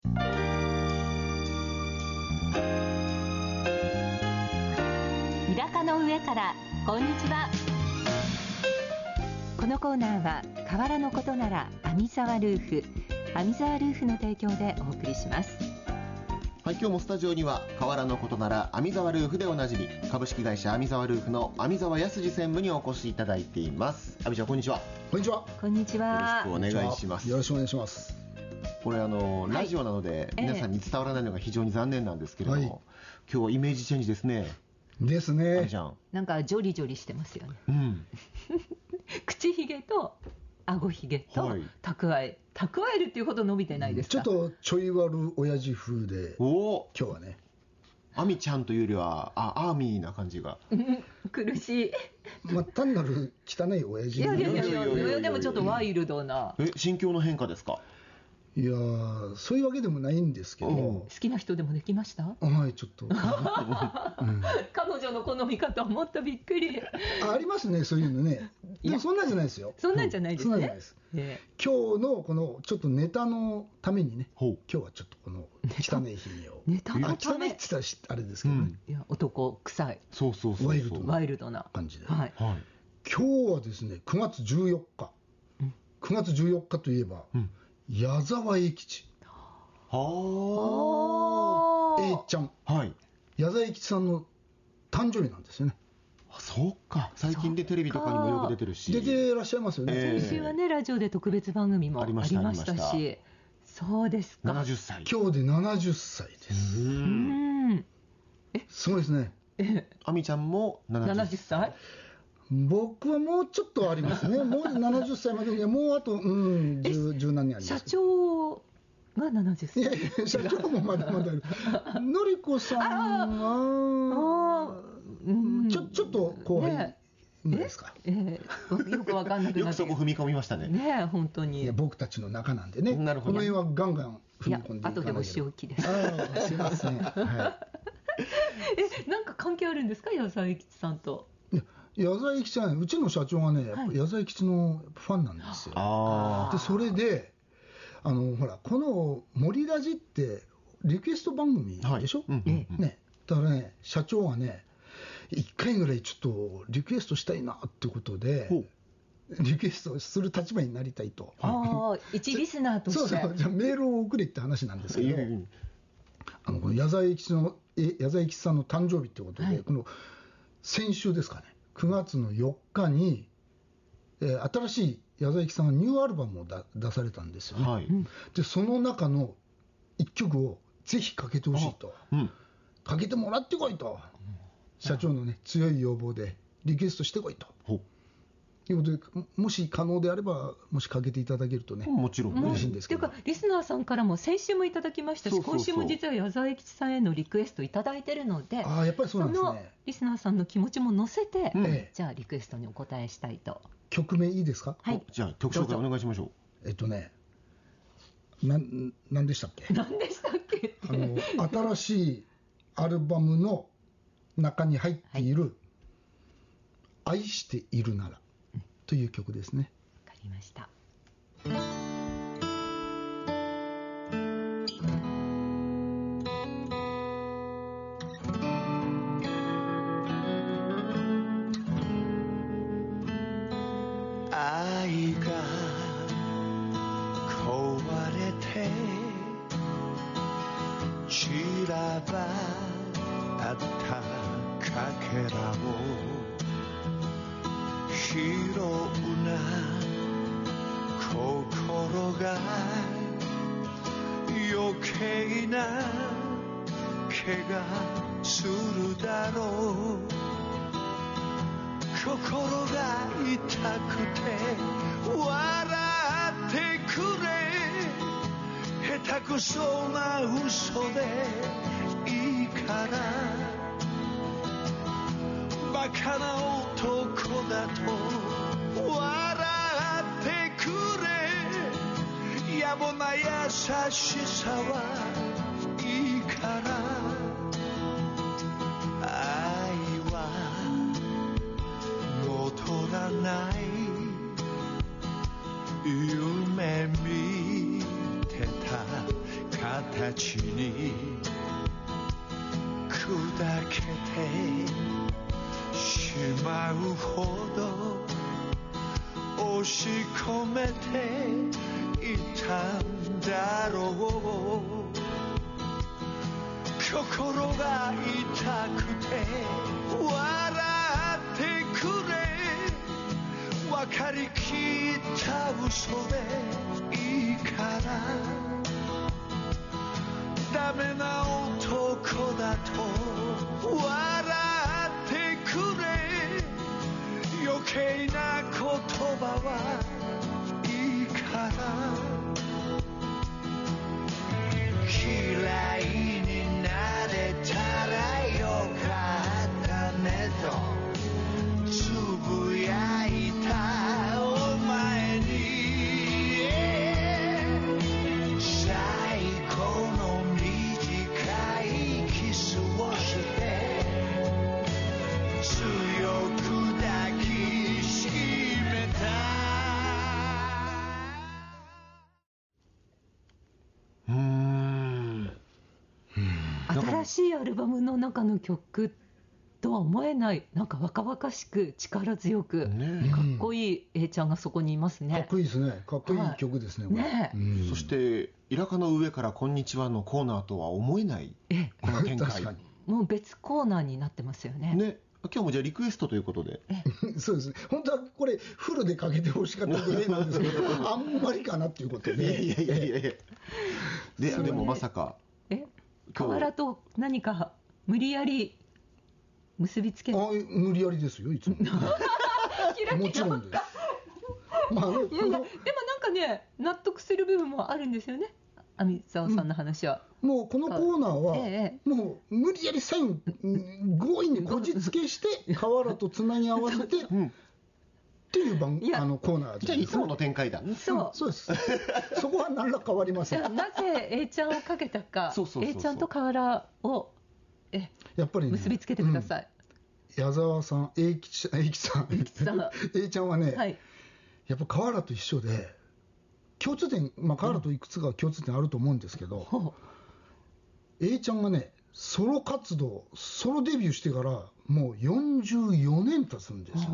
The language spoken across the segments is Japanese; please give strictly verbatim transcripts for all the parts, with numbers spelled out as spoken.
日高の上からこんにちは。このコーナーは河原のことなら網沢ルーフ網沢ルーフの提供でお送りします。 はい、今日もスタジオには河原のことなら網沢ルーフでおなじみ株式会社網沢ルーフの網沢康二専務にお越しいただいています。網ちゃん、こんにちは。 こんにちは。 こんにちは。 よろしくお願いします。 よろしくお願いします。 これあの、はい、ラジオなので皆さんに伝わらないのが非常に残念なんですけれども、はい、今日はイメージチェンジですね。 ですね。 なんかジョリジョリしてますよね。 うん、 口ひげと顎ひげと蓄え、蓄えるっていうほど伸びてないですか。 ちょっとちょい悪親父風で、お今日はね、 アミちゃんというよりはあアーミーな感じが苦しい。 まあ、単なる汚い親父。 いやいやいやいやいや、でもちょっとワイルドな。 え、心境の変化ですか。 いやー、そういうわけでもないんですけど、 好きな人でもできました。 はい、ちょっと、うん、 彼女の好みかと思ったびっくり。 あ, ありますね、そういうのね。でもそんなんじゃないですよ。 そんなんじゃないですね、 うん、そんなんじゃないです、えー、今日のこのちょっとネタのためにね、今日はちょっとこの汚い日にをネタのため、 汚いって言ったらあれですけどね、うん、 いや男臭い、 そうそうそうそう、 ワイルドなワイルドな感じで、 はいはい、今日はですねくがつじゅうよっか、うん、くがつじゅうよっかといえば、うん、矢沢永吉、 はー A ちゃん、 はい、 矢沢永吉さんの誕生日なんですよね。 あ、そうか、最近でテレビとかにもよく出てるし、 出てらっしゃいますよね、 えー、先週はねラジオで特別番組もありましたし、したし、そうですか、 ななじゅっさい、 今日でななじゅっさいです。 うーん、 えすごいですね。 あみちゃんもななじゅっさい、 僕はもうちょっとありますね。もうななじゅっさいまでにはもうあと、うん、十, 十何年あります。 社長がななじゅっさい。 いやいや、社長もまだまだある。のりこさんはうん、ちょちょっと後輩、ね、ですか。 ええ、よくわかんなくなってよくそこ踏み込みましたね。 ね、本当に。 いや、僕たちの中なんでね。なるほど。この辺はガンガン踏み込んでいかないと。 後でお仕置きです。 ああ、すいません。はい。 え、なんか関係あるんですか、矢沢永吉さんと。 いや、矢沢永吉はね、うちの社長がね、はい、矢沢永吉のファンなんですよ。 あで、それで、あの、ほら、この森ラジってリクエスト番組でしょ、はい、うんうんうん、ね。だからね、社長はね、いっかいぐらいちょっとリクエストしたいなってことで、リクエストする立場になりたいと。 ああ、一リスナーとして。 そうそう、じゃあメールを送れって話なんですけど、あのこの矢沢永吉の矢沢永吉さんの誕生日ってことで、はい、この先週ですかね、くがつのよっかに、えー、新しい矢沢永吉さんがニューアルバムをだ出されたんですよね、はい、でその中のいっきょくをぜひかけてほしいと、うん、かけてもらってこいと、うん、社長のね強い要望でリクエストしてこいということで、もし可能であればもしかけていただけるとね、 もちろん嬉しいんですけど、 というかリスナーさんからも先週もいただきましたし、そうそうそう、今週も実は矢沢永吉さんへのリクエストいただいているので、 あ、やっぱりそうなんですね、 そのリスナーさんの気持ちも乗せて、うん、じゃあリクエストにお答えしたいと。 曲名いいですか。 はい、 じゃあ曲紹介お願いしましょう。えっとね、ななんでしたっけ何でしたっけあの新しいアルバムの中に入っている、はい、愛しているならという曲ですね。 わかりました。 愛が壊れて散らばったかけらを拾うな心が余計な怪我するだろう。心が痛くて笑ってくれ、下手くそな嘘でいいから、バカな男だと笑ってくれ、野暮な優しさはいいから、愛は戻らない、夢見てた形に砕けてしまうほど押し込めていたんだろう。心が痛くて笑ってくれ、分かりきった嘘でいいから、ダメな男だと笑ってくれ、余計な言葉はいいから、嫌いになれたらよかったねとつぶやいたお前に、最後の短いキスをして強く抱きしめた。 うーん、 新しいアルバムの中の曲とは思えない、なんか若々しく力強く、 ね、 かっこいい A ちゃんがそこにいますね。 かっこいいですね。かっこいい曲ですね。これね、 うん、 そして「イラカの上からこんにちは」のコーナーとは思えないこの展開確かにもう別コーナーになってますよね。 ね、今日もじゃあリクエストということで。 そうですね。本当はこれフルでかけてほしかったぐらいなんですけど、あんまりかなっていうことで。 いやいやいやいやいやで、でもまさかえ河原と何か無理やり結びつける。 あ、無理やりですよ、いつも。もちろんです。まあ、 いやいや、でもなんかね、納得する部分もあるんですよね、網沢さんの話は。 うん、もうこのコーナーは、 ええ、 もう無理やり最後強引にこじつけして河原とつなぎ合わせて、うん、っていう番あのコーナーじゃあいつもの展開だ。 そう、 うん、そうですそこは何ら変わりません。 なぜ A ちゃんをかけたか、そうそうそうそう A ちゃんと河原をえやっぱり、ね、 結びつけてください。 うん、矢沢さん、英吉さん、英吉さん、A ちゃんはね、はい、やっぱ河原と一緒で共通点、まあ、河原といくつか共通点あると思うんですけど、うん、A ちゃんがねソロ活動ソロデビューしてからもうよんじゅうよねん経つんですよ、うん、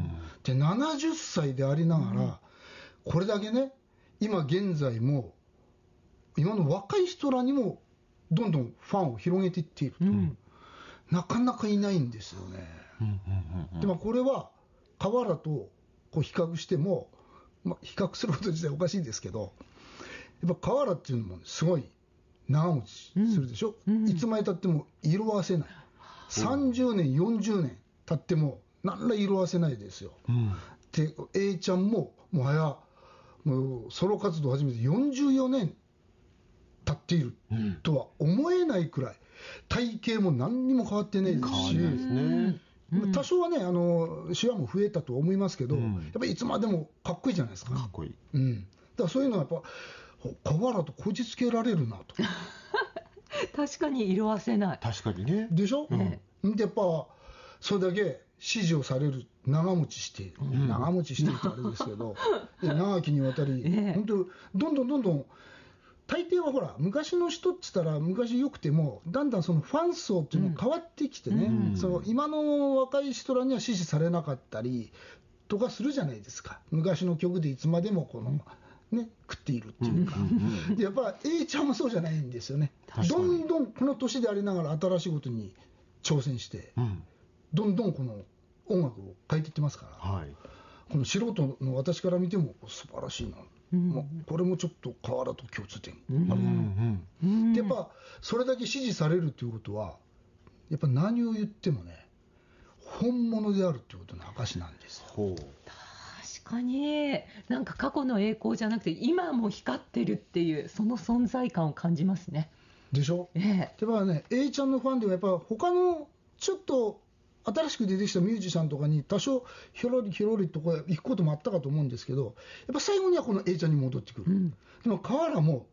でななじゅっさいでありながら、うん、これだけね今現在も今の若い人らにもどんどんファンを広げていっている、うん、なかなかいないんですよね、うんうんうんうん、でもこれは河原とこう比較しても、まあ、比較すること自体おかしいんですけど、やっぱ河原っていうのもすごい長持ちするでしょ、うんうん、いつまでたっても色あせない、さんじゅうねんよんじゅうねん経っても何ら色あせないですよ、うん、で A ちゃんももはやもうソロ活動を始めてよんじゅうよねん経っているとは思えないくらい体型も何にも変わってないですし、変わりますね、うん、多少はねあのシワも増えたと思いますけど、うん、やっぱりいつまでもかっこいいじゃないですか。 かっこいい、 うん、だからそういうのはやっぱ河原とこじつけられるなと確かに色あせない。 確かにね。 でしょ、うん、でやっぱそれだけ支持をされる、長持ちしている、うん、長持ちしているとあれですけど長きにわたり、ええ、本当どんどんどんどん大抵はほら昔の人って言ったら昔よくてもだんだんそのファン層っていうのが変わってきてね、うん、その今の若い人らには支持されなかったりとかするじゃないですか。昔の曲でいつまでもこの、ね、食っているっていうか、うん、でやっぱ A ちゃんもそうじゃないんですよね。どんどんこの年でありながら新しいことに挑戦して、うん、どんどんこの音楽を変えていってますから、はい、この素人の私から見ても素晴らしいな、うん、もうこれもちょっと河原と共通点あるな、うんうん、でやっぱそれだけ支持されるということはやっぱ何を言ってもね本物であるということの証なんですよ。ほう、 確かになんか過去の栄光じゃなくて今も光ってるっていうその存在感を感じますね。 でしょ、ええ、やっぱね A ちゃんのファンでもやっぱ他のちょっと新しく出てきたミュージシャンとかに多少ひょろりひょろりとこう行くこともあったかと思うんですけど、やっぱ最後にはこの A ちゃんに戻ってくる、うん、でも河原も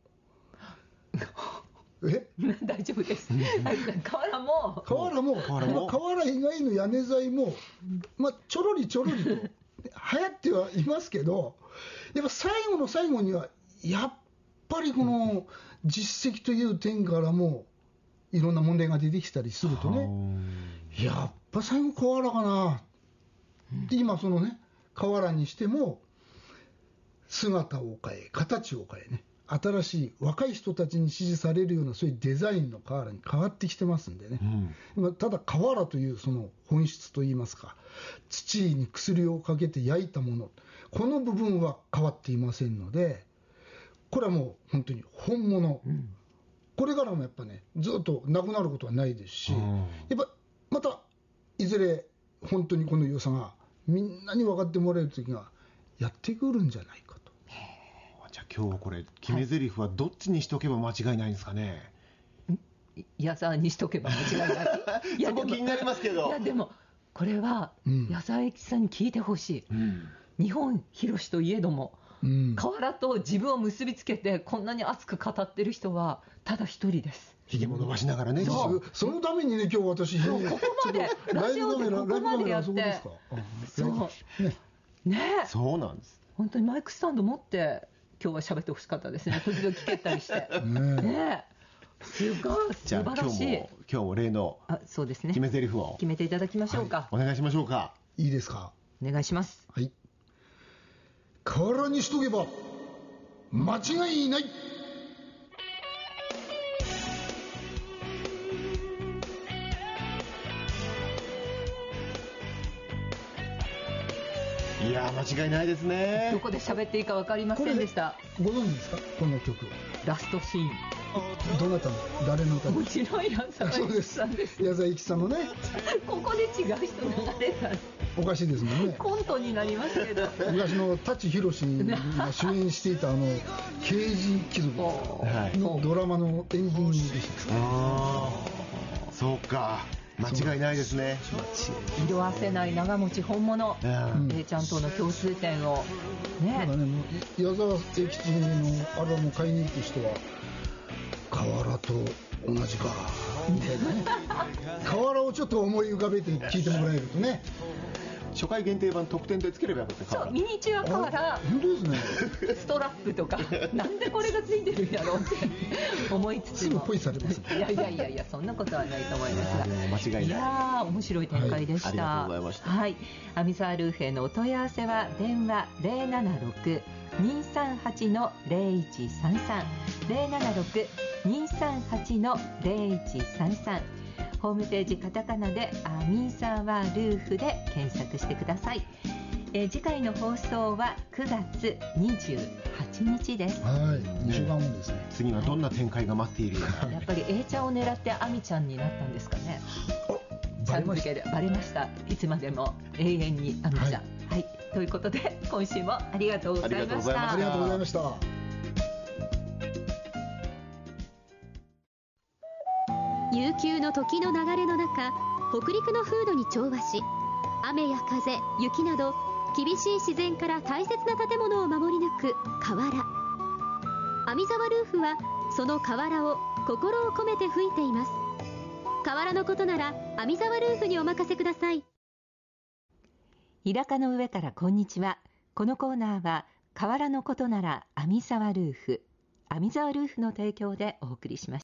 え大丈夫です河原も河原も河原も河原以外の屋根材も、まあ、ちょろりちょろりと流行ってはいますけど、やっぱ最後の最後にはやっぱりこの実績という点からもいろんな問題が出てきたりするとね、やっぱ最後河原かな、うん、で今そのね河原にしても姿を変え形を変えね、新しい若い人たちに支持されるようなそういうデザインの瓦に変わってきてますんでね、うん、ただ瓦というその本質といいますか、土に薬をかけて焼いたもの、この部分は変わっていませんので、これはもう本当に本物、うん、これからもやっぱねずっとなくなることはないですし、うん、やっぱまたいずれ本当にこの良さがみんなに分かってもらえる時がやってくるんじゃないかと。 じゃあ今日はこれ決め台詞はどっちにしとけば間違いないんですかね。 はい、矢沢にしとけば間違いないいやそこ気になりますけど、 いやでもこれは矢沢永吉さんに聞いてほしい、うん、日本広しといえども、うん、瓦と自分を結びつけてこんなに熱く語ってる人はただ一人です。 ひげも伸ばしながらね。 そ, そのためにね今日私ここまでラジオでここまでやって、そうねね、 そうなんです。 本当にマイクスタンド持って今日は喋ってほしかったですね。時々聞けたりしてね, ねすごい素晴らしい。 じゃあ今日も今日も例の決め台詞を決めていただきましょうか、 はい、お願いしましょうか。 いいですか。 お願いします。 はい。瓦にしとけば間違いない。 いや間違いないですね。 どこで喋っていいか分かりませんでした。 ご存知ですかこの曲。 ラストシーン。 どなたの誰の歌ですか。 もちろん矢沢永吉さんです。 矢沢永吉さんのねここで違う人流れた。 おかしいですもんね。 コントになりますけど昔の舘ひろしが主演していたあの刑事貴族のドラマのエンディングでした。 あそうか間違いないですね。 色あせない長持ち本物、うん、えー、ちゃんとの共通点をね。 なんかね矢沢永吉のアルバムを買いに行く人は瓦と同じかみたいなね瓦をちょっと思い浮かべて聞いてもらえるとね。 初回限定版特典でつければよかった。 そうミニチュア瓦本当ですね。 ストラップとかなんでこれがついてるんやろうって思いつつもすぐポイされます、ね、 いやいやいやいやそんなことはないと思いますが間違いない。いや面白い展開でした、はい、 ありがとうございました。 はい、アミザールーフへのお問い合わせは電話 ゼロななろく にさんはち ゼロいちさんさん ゼロななろく にさんはち ゼロいちさんさん、ホームページカタカナでアミザワルーフで検索してください。えー、次回の放送はくがつにじゅうはちにちです。 はい、にしゅうかんごですね。 次はどんな展開が待っているような、 やっぱり A ちゃんを狙ってアミちゃんになったんですかね。ちゃん付けでバレました。いつまでも永遠にアミちゃん、はい、はい、ということで今週もありがとうございました。 ありがとうございました。 悠久の時の流れの中、北陸の風土に調和し、雨や風、雪など厳しい自然から大切な建物を守り抜く瓦。網沢ルーフはその瓦を心を込めて吹いています。瓦のことなら網沢ルーフにお任せください。 イラカの上からこんにちは。このコーナーは瓦のことなら網沢ルーフ、網沢ルーフの提供でお送りしました。